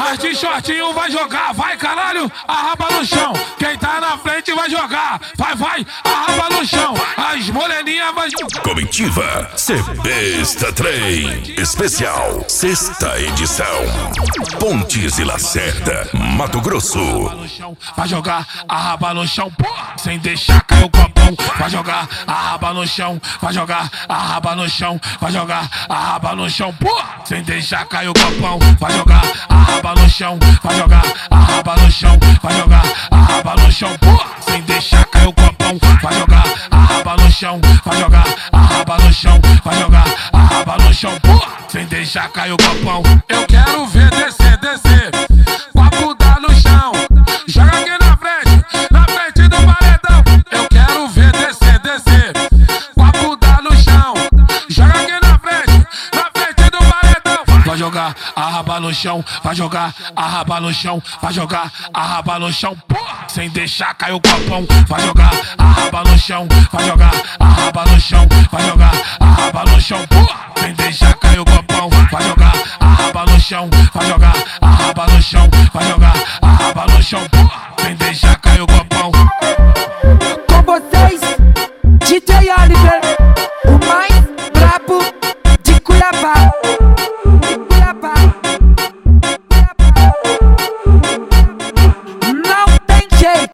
As de shortinho vai jogar, vai caralho, arraba no chão. Quem tá na frente vai jogar, vai, arraba no chão. As moreninhas vai jogar. Comitiva Sebesta Trem Especial, sexta edição. Pontes e Lacerda, Mato Grosso. Vai jogar, arraba no chão, porra, sem deixar cair o copão. Vai jogar, arraba no chão, vai jogar, arraba no chão, vai jogar, arraba no chão, porra, sem deixar cair o copão. Vai jogar, arraba no chão, vai jogar, arraba no chão, vai jogar, arraba no chão, porra, sem deixar cair o copão. Vai jogar, arraba no chão, vai jogar, arraba no chão, vai jogar, arraba no chão, porra, sem deixar cair o copão. Eu quero ver descer, copo dá no chão, joga aqui na frente do paredão. Eu quero ver descer, copo dá no chão, joga aqui na frente do paredão. Vai jogar, arraba no chão, vai jogar, arraba no chão, vai jogar, arraba no chão, porra, sem deixar cair o copão. Vai jogar, arraba no chão, vai jogar, arraba no chão,